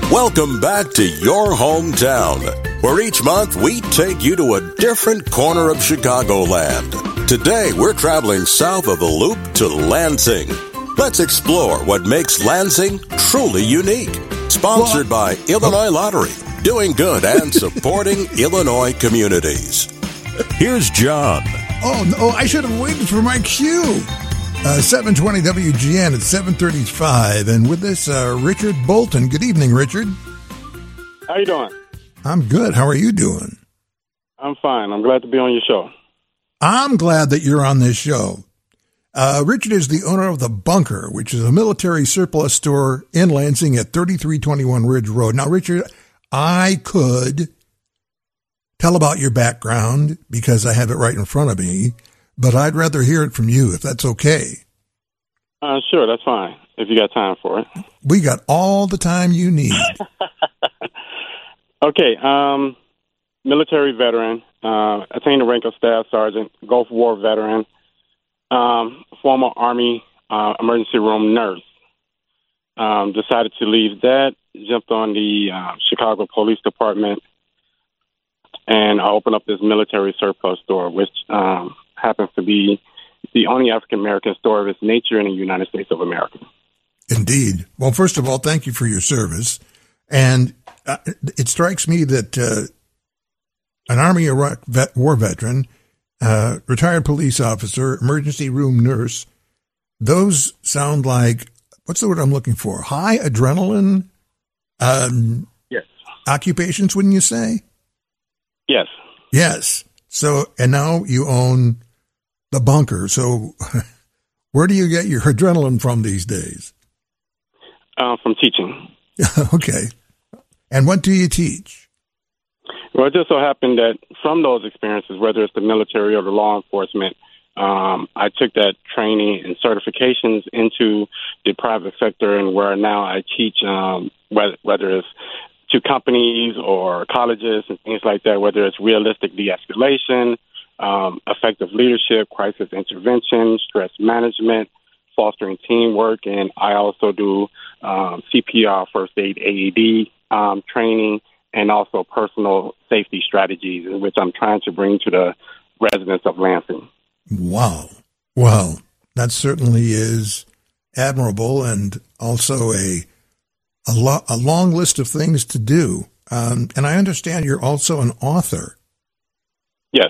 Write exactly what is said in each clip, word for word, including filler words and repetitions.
Welcome back to your hometown, where each month we take you to a different corner of Chicagoland. Today, we're traveling south of the Loop to Lansing. Let's explore what makes Lansing truly unique. Sponsored by Illinois Lottery, doing good and supporting Illinois communities. Here's John. Oh, no, I should have waited for my cue. Uh, seven twenty W G N at seven thirty-five. And with this, uh, Richard Bolton. Good evening, Richard. How you doing? I'm good. How are you doing? I'm fine. I'm glad to be on your show. I'm glad that you're on this show. Uh, Richard is the owner of The Bunker, which is a military surplus store in Lansing at thirty-three twenty-one Ridge Road. Now, Richard, I could tell about your background because I have it right in front of me, but I'd rather hear it from you if that's okay. Uh, sure, that's fine, if you got time for it. We got all the time you need. Okay, um, military veteran, uh, attained the rank of staff sergeant, Gulf War veteran, um, former Army uh, emergency room nurse. Um, decided to leave that, jumped on the uh, Chicago Police Department, and I opened up this military surplus store, which um, happens to be the only African-American store of its nature in the United States of America. Indeed. Well, first of all, thank you for your service. And uh, it strikes me that uh, an Army Iraq vet, war veteran, uh, retired police officer, emergency room nurse, those sound like, what's the word I'm looking for? High adrenaline um, yes. occupations, wouldn't you say? Yes. Yes. So, and now you own The Bunker. So where do you get your adrenaline from these days? Uh, from teaching. Okay. And what do you teach? Well, it just so happened that from those experiences, whether it's the military or the law enforcement, um, I took that training and certifications into the private sector, and where now I teach, um, whether, whether it's to companies or colleges and things like that, whether it's realistic de-escalation, um, effective leadership, crisis intervention, stress management, fostering teamwork, and I also do um, C P R, first aid, A E D um, training, and also personal safety strategies, in which I'm trying to bring to the residents of Lansing. Wow. Well, that certainly is admirable, and also a a, lo- a long list of things to do. Um, and I understand you're also an author. Yes.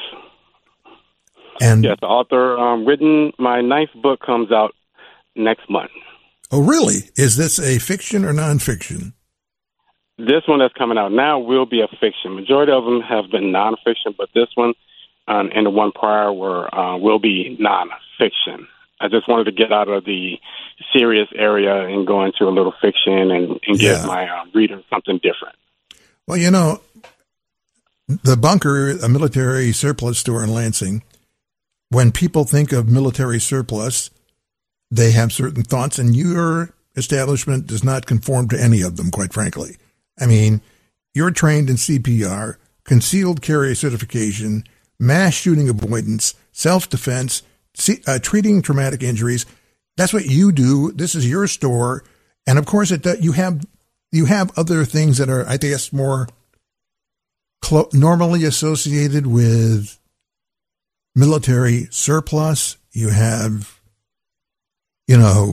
And yes, the author um, written, my ninth book comes out next month. Oh, really? Is this a fiction or nonfiction? This one that's coming out now will be a fiction. Majority of them have been nonfiction, but this one um, and the one prior were uh, will be nonfiction. I just wanted to get out of the serious area and go into a little fiction and, and Yeah. give my uh, readers something different. Well, you know, The Bunker, a military surplus store in Lansing, when people think of military surplus, they have certain thoughts, and your establishment does not conform to any of them, quite frankly. I mean, you're trained in C P R, concealed carry certification, mass shooting avoidance, self-defense, see, uh, treating traumatic injuries. That's what you do. This is your store. And of course, it, you have you have other things that are, I guess, more clo- normally associated with military surplus. You have, you know,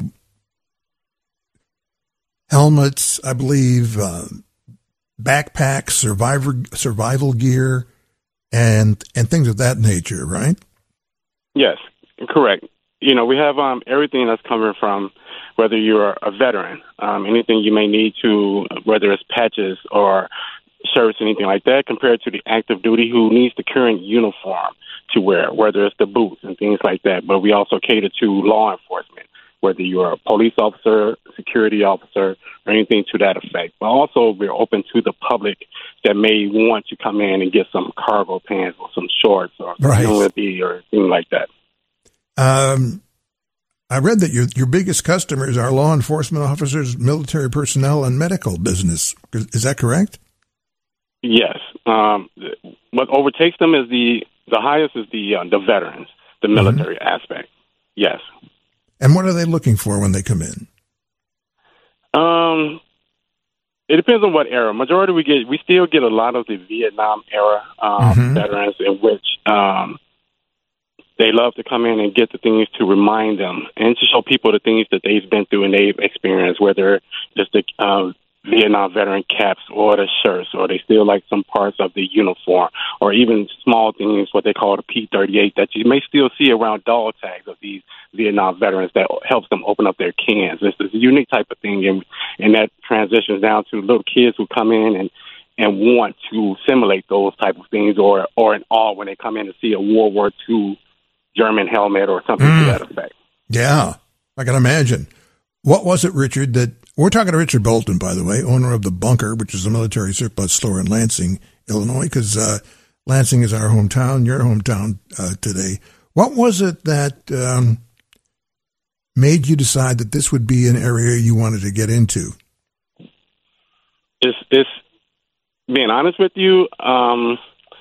helmets, I believe, uh, backpacks, survivor survival gear, and and things of that nature, right? Yes, correct. You know, we have um, everything that's coming from whether you're a veteran, um, anything you may need to, whether it's patches or shirts, anything like that, compared to the active duty who needs the current uniform to wear, whether it's the boots and things like that. But we also cater to law enforcement, whether you're a police officer, security officer, or anything to that effect. But also, we're open to the public that may want to come in and get some cargo pants or some shorts or Right. something or anything like that. Um, I read that your your biggest customers are law enforcement officers, military personnel, and medical business. Is, is that correct? Yes. Um, what overtakes them is the the highest is the uh, the veterans, the military mm-hmm. aspect. Yes. And what are they looking for when they come in? Um, It depends on what era. Majority we get, we still get a lot of the Vietnam era um, mm-hmm. veterans in which um, they love to come in and get the things to remind them and to show people the things that they've been through and they've experienced, whether it's the uh, Vietnam veteran caps or the shirts, or they still like some parts of the uniform, or even small things, what they call the P thirty-eight, that you may still see around dog tags of these Vietnam veterans that helps them open up their cans. This is a unique type of thing, and, and that transitions down to little kids who come in and, and want to simulate those type of things, or, or in awe when they come in to see a World War Two German helmet or something mm. to that effect. Yeah, I can imagine. What was it, Richard, that we're talking to Richard Bolton, by the way, owner of The Bunker, which is a military surplus store in Lansing, Illinois, because uh, Lansing is our hometown, your hometown uh, today. What was it that um, made you decide that this would be an area you wanted to get into? It's, it's being honest with you, um,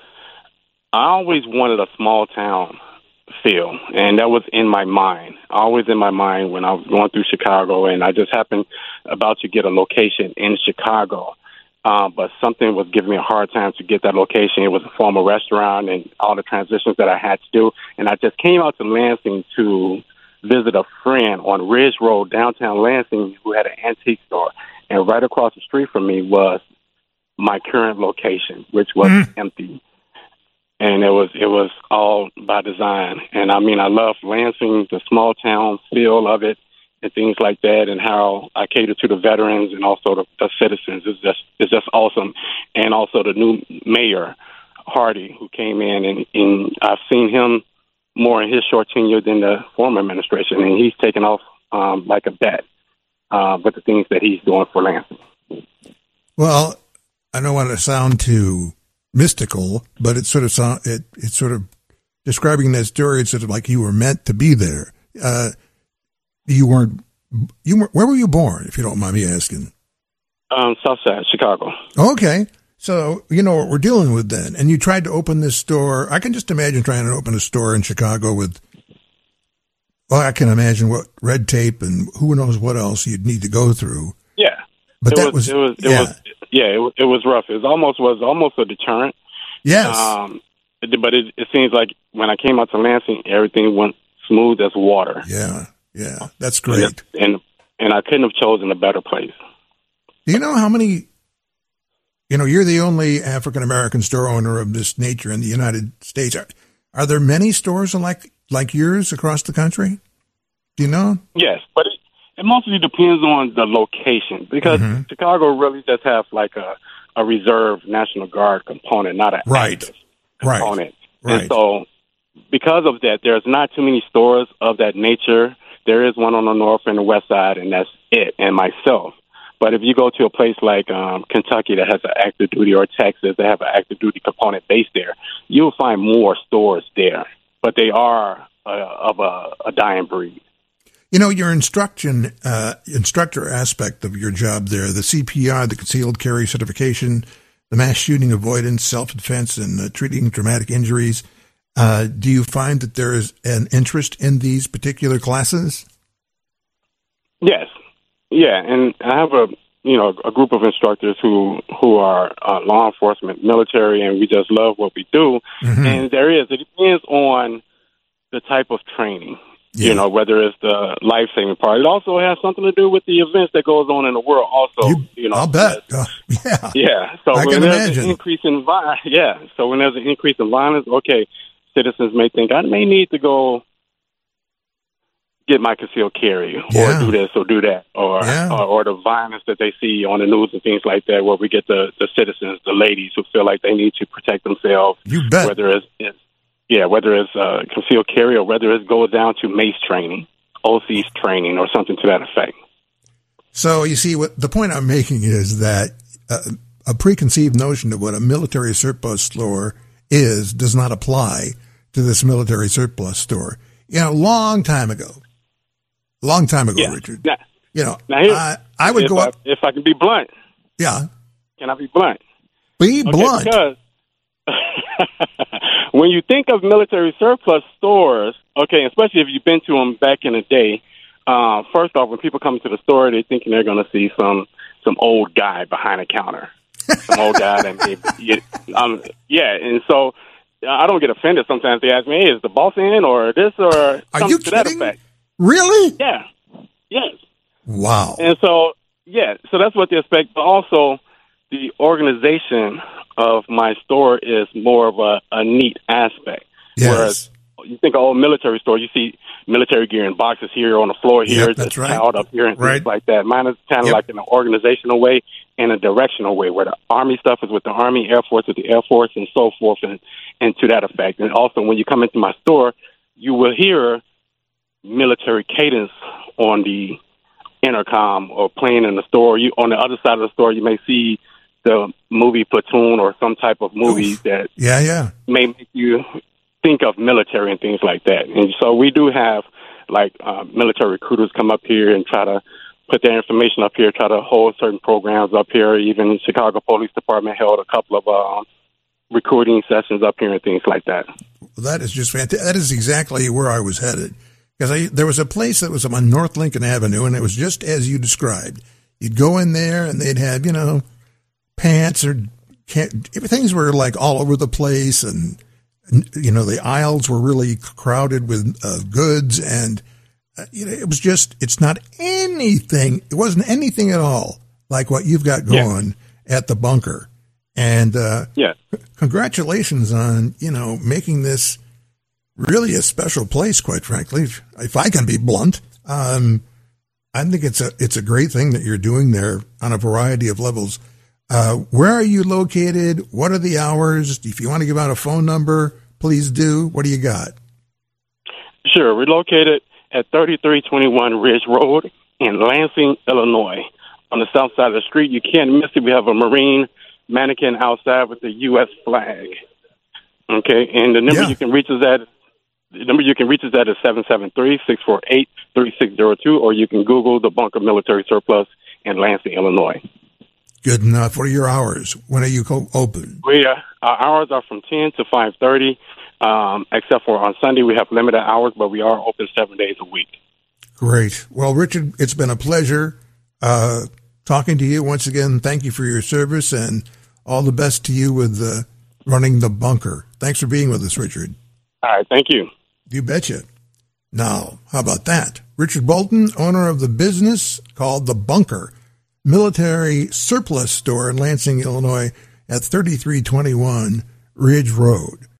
I always wanted a small town feel, and that was in my mind, always in my mind when I was going through Chicago, and I just happened about to get a location in Chicago, uh, but something was giving me a hard time to get that location. It was a former restaurant and all the transitions that I had to do, and I just came out to Lansing to visit a friend on Ridge Road, downtown Lansing, who had an antique store, and right across the street from me was my current location, which was mm. empty. And it was it was all by design. And, I mean, I love Lansing, the small town feel of it and things like that, and how I cater to the veterans and also the, the citizens. It's just, it's just awesome. And also the new mayor, Hardy, who came in, and, and I've seen him more in his short tenure than the former administration, and he's taken off um, like a bat uh, with the things that he's doing for Lansing. Well, I don't want to sound too mystical, but it's sort of sound, it, it's sort of describing that story. It's sort of like you were meant to be there. Uh, you weren't. You were, where were you born, if you don't mind me asking? Um, Southside, Chicago. Okay, so you know what we're dealing with then. And you tried to open this store. I can just imagine trying to open a store in Chicago with. Well, I can imagine what red tape and who knows what else you'd need to go through. Yeah, but it that was, was, it was it yeah. was. Yeah, it, it was rough. It was almost was almost a deterrent. Yes. Um, but it, it seems like when I came out to Lansing, everything went smooth as water. Yeah, yeah, that's great. And and, and I couldn't have chosen a better place. Do you know how many? You know, you're the only African American store owner of this nature in the United States. Are, are there many stores like like yours across the country? Do you know? Yes, but. It, It mostly depends on the location, because mm-hmm. Chicago really does have like a, a reserve National Guard component, not an right. active component. Right. Right. And so because of that, there's not too many stores of that nature. There is one on the north and the west side, and that's it, and myself. But if you go to a place like um, Kentucky that has an active duty, or Texas that have an active duty component based there, you'll find more stores there. But they are uh, of a, a dying breed. You know, your instruction, uh, instructor aspect of your job there, the C P R, the concealed carry certification, the mass shooting avoidance, self-defense, and uh, treating traumatic injuries, uh, do you find that there is an interest in these particular classes? Yes. Yeah, and I have a, you know, a group of instructors who, who are uh, law enforcement, military, and we just love what we do. Mm-hmm. And there is, it depends on the type of training. Yeah. You know, whether it's the life-saving part. It also has something to do with the events that goes on in the world also. You, you know, I'll bet. Uh, yeah. Yeah. So I when can there's imagine. an increase in violence, yeah. So when there's an increase in violence, okay, citizens may think, I may need to go get my concealed carry, or yeah. do this or do that, or, yeah. or or the violence that they see on the news and things like that, where we get the, the citizens, the ladies who feel like they need to protect themselves. You bet. Whether it's, it's Yeah, whether it's uh, concealed carry, or whether it goes down to mace training, O C's training, or something to that effect. So you see, what the point I'm making is that uh, a preconceived notion of what a military surplus store is does not apply to this military surplus store. You know, long time ago, long time ago, yeah. Richard. Now, you know, now here, I, I would if go I, up. If I can be blunt. Yeah. Can I be blunt? Be okay, blunt. Because when you think of military surplus stores, okay, especially if you've been to them back in the day, uh, first off, when people come to the store, they're thinking they're going to see some some old guy behind a counter, some old guy that maybe, um, yeah, and so I don't get offended. Sometimes they ask me, hey, is the boss in or this or something you to that kidding? effect. Really? Yeah. Yes. Wow. And so, yeah, so that's what they expect. But also, the organization of my store is more of a, a neat aspect. Yes. Whereas you think of old military store, you see military gear in boxes here on the floor here, Yep, that's just right. piled up here and Right. things like that. Mine is kind of Yep. like in an organizational way and a directional way, where the Army stuff is with the Army, Air Force with the Air Force, and so forth, and, and to that effect. And also, when you come into my store, you will hear military cadence on the intercom or playing in the store. You on the other side of the store, you may see the movie Platoon or some type of movie Oof. that Yeah, yeah. may make you think of military and things like that. And so we do have like uh, military recruiters come up here and try to put their information up here, try to hold certain programs up here. Even Chicago Police Department held a couple of uh, recruiting sessions up here and things like that. Well, that is just fantastic. That is exactly where I was headed. Because there was a place that was on North Lincoln Avenue, and it was just as you described. You'd go in there, and they'd have, you know, pants or can't, things were like all over the place, and, you know, the aisles were really crowded with uh, goods, and, uh, you know, it was just, it's not anything, it wasn't anything at all like what you've got going yeah. at the bunker. And uh, yeah. congratulations on, you know, making this really a special place, quite frankly, if I can be blunt. Um, I think it's a it's a great thing that you're doing there on a variety of levels. Uh, where are you located? What are the hours? If you want to give out a phone number, please do. What do you got? Sure. We're located at thirty-three twenty-one Ridge Road in Lansing, Illinois. On the south side of the street, you can't miss it. We have a Marine mannequin outside with the U S flag. Okay, and the number Yeah. you can reach us at The number you can reach us at is seven seven three, six four eight, three six zero two, or you can Google the Bunker Military Surplus in Lansing, Illinois. Good enough. What are your hours? When are you co- open? We uh, our hours are from ten to five thirty, um, except for on Sunday we have limited hours, but we are open seven days a week. Great. Well, Richard, it's been a pleasure uh, talking to you once again. Thank you for your service, and all the best to you with uh, running the bunker. Thanks for being with us, Richard. All right, thank you. You betcha. Now, how about that? Richard Bolton, owner of the business called The Bunker Military Surplus Store in Lansing, Illinois at thirty-three twenty-one Ridge Road.